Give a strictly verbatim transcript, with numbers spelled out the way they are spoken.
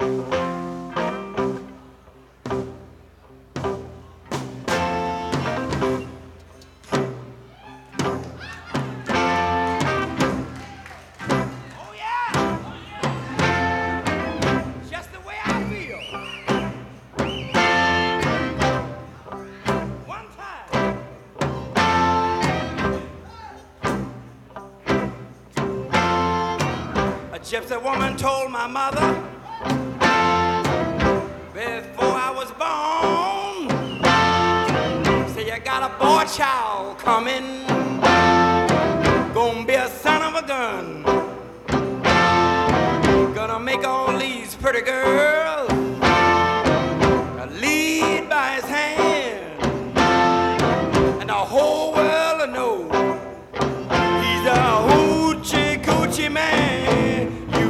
Gypsy woman told my mother before I was born, say you got a boy child coming, gonna be a son of a gun, gonna make all these pretty girls